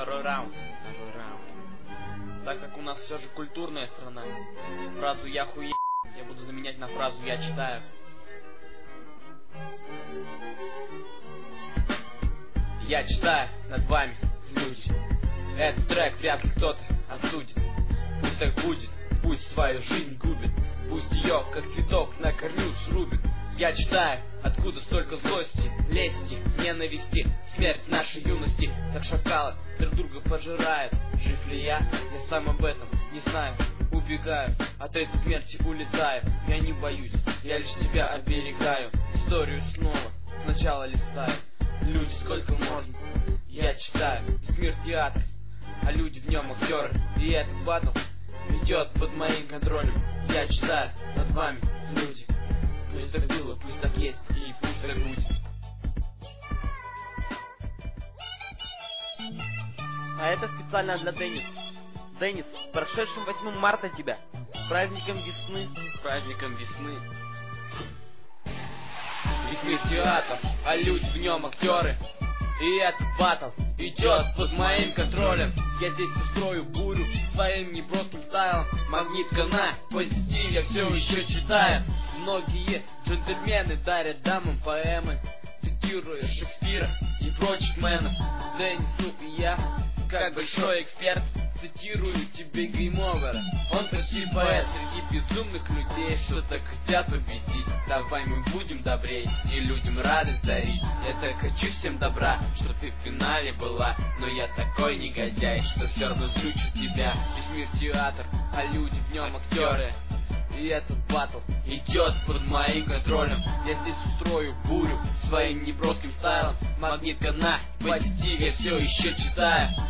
Второй раунд. Так как у нас все же культурная страна, фразу «я хуе» я буду заменять на фразу «я читаю». Я читаю над вами, люди. Этот трек вряд ли кто-то осудит. Пусть так будет, пусть свою жизнь губит. Пусть ее, как цветок, на корню срубит. Я читаю, откуда столько злости, лести, ненависти, смерть нашей юности. Как шакалы друг друга пожирают. Жив ли я сам об этом не знаю. Убегаю, от этой смерти улетаю. Я не боюсь, я лишь тебя оберегаю. Историю снова сначала листаю. Люди, сколько можно, я читаю. Весь мир театр, а люди в нем актеры. И этот батл идет под моим контролем. Я читаю над вами, люди. Пусть так было, пусть так есть и пусть так будет. А это специально для Денис. Денис, с прошедшим 8 марта тебя. С праздником весны. С праздником весны. Весь мир театр, а люди в нем актеры. И этот батл идет под моим контролем. Я здесь устрою бурю своим неброским стайлом. Магнитка на позитив, я все еще читаю. Многие джентльмены дарят дамам поэмы, цитируя Шекспира и прочих мэнов. Денис, ну и я, как большой эксперт, цитирую тебе гейм-овера. Он почти поэт среди безумных людей, что так хотят победить. Давай мы будем добрей и людям радость дарить. Я так хочу всем добра, что ты в финале была. Но я такой негодяй, что все равно злючу тебя. Весь мир театр, а люди в нем актеры. И этот батл идет под моим контролем. Я здесь устрою бурю своим неброским стайлом. Магнитка на позитиве, все еще читаю.